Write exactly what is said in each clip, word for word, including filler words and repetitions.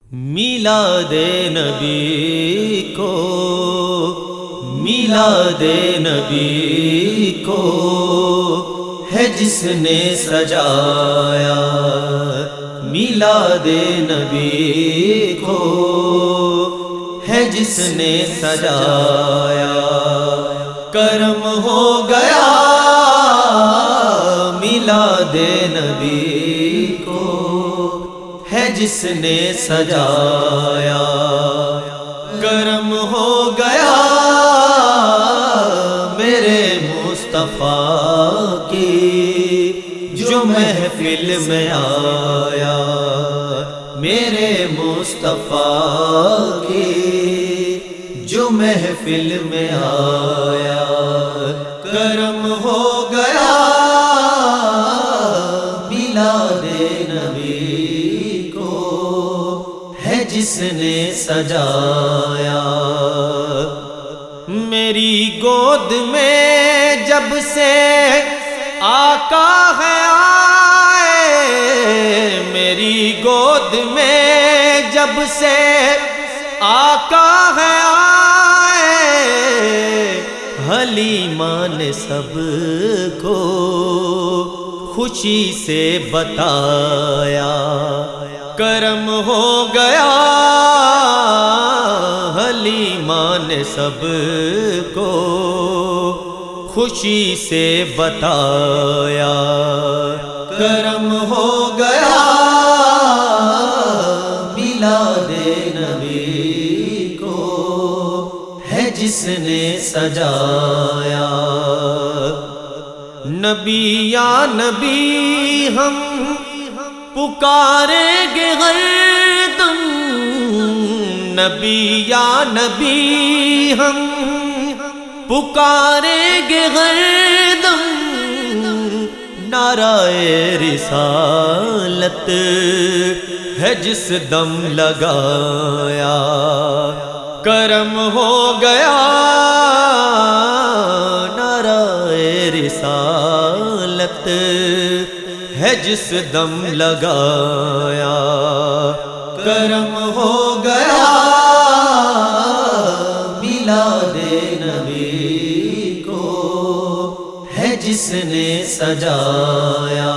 میلاد نبی کو میلاد نبی کو ہے جس نے سجایا، میلاد نبی کو ہے جس نے سجایا، کرم ہو گیا میلاد نبی کو ہے جس نے سجایا، کرم ہو گیا میرے مصطفیٰ کی جو محفل میں آیا، میرے مصطفیٰ کی جو محفل میں آیا، کرم ہو گیا میلاد نبی کو ہے جس نے سجایا۔ میری گود میں جب سے آقا ہے آئے، میری گود میں جب سے آقا ہے آئے، حلیمہ نے سب کو خوشی سے بتایا، کرم ہو گیا حلیمہ نے سب کو خوشی سے بتایا، کرم ہو گیا میلاد نبی کو ہے جس نے سجایا۔ نبی یا نبی ہم پکاریں گے ہر دم، نبی یا نبی ہم پکاریں گے ہر دم، نعرہ رسالت ہے جس دم لگایا، کرم ہو گیا نعرہ رسالت ہے جس دم لگایا، کرم ہو گیا میلاد نبی کو ہے جس نے سجایا۔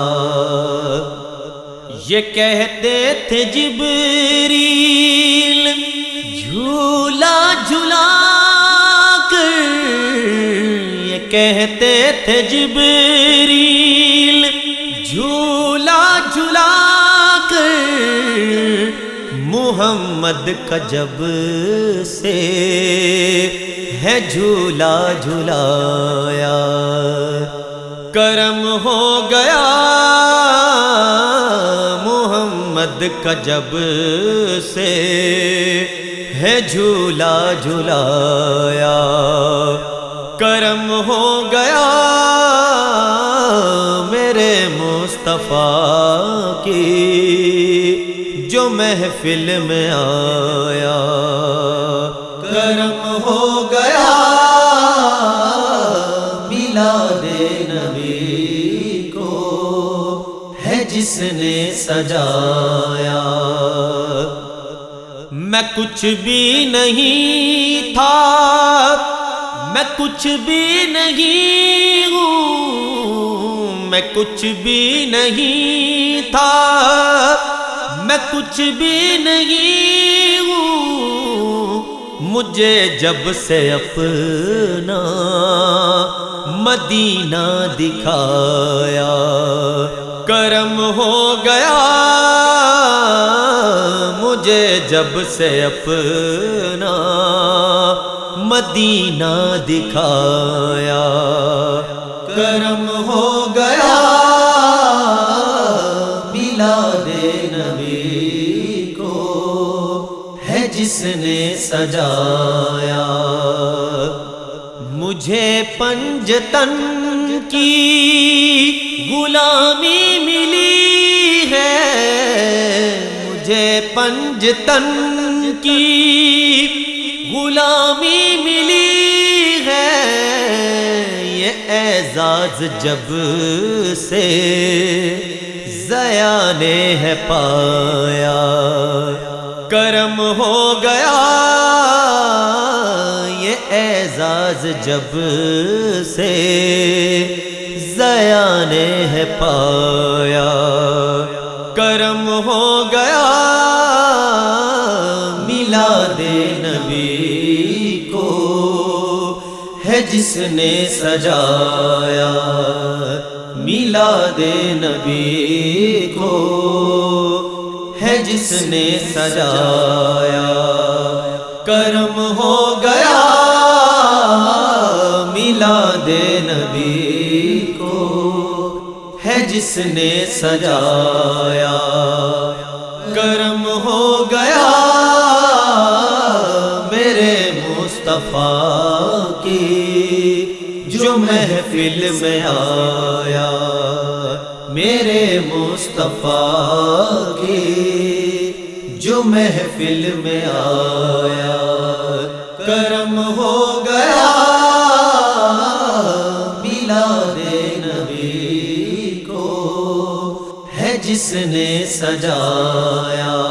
یہ کہتے تھے جبریل جھولا جھلا کر، یہ کہتے تھے جبریل جھولا جھلا کر، محمد کا جب سے ہے جھولا جھلایا، کرم ہو گیا محمد کا جب سے ہے جھولا جھلایا، کرم ہو گیا میرے مصطفیٰ کی جو محفل میں آیا، کرم ہو گیا میلاد نبی کو ہے جس نے سجایا۔ میں کچھ بھی نہیں تھا، میں کچھ بھی نہیں ہوں، میں کچھ بھی نہیں تھا، میں کچھ بھی نہیں ہوں، مجھے جب سے اپنا مدینہ دکھایا، کرم ہو گیا مجھے جب سے اپنا مدینہ دکھایا، کرم ہو گیا میلاد نبی کو ہے جس نے سجایا۔ مجھے پنجتن کی غلامی ملی ہے، مجھے پنجتن کی غلامی ملی ہے، یہ اعزاز جب سے ضیا نے ہے پایا، کرم ہو گیا یہ اعزاز جب سے ضیا نے ہے پایا، کرم ہو گیا میلاد نبی کو ہے جس نے سجایا، میلاد نبی کو ہے جس نے سجایا، کرم ہو گیا میلاد نبی کو ہے جس نے سجایا، کرم ہو گیا میرے مصطفیٰ کی جو محفل میں آیا، میرے مصطفیٰ کی جو محفل میں آیا، کرم ہو گیا میلاد نبی کو ہے جس نے سجایا۔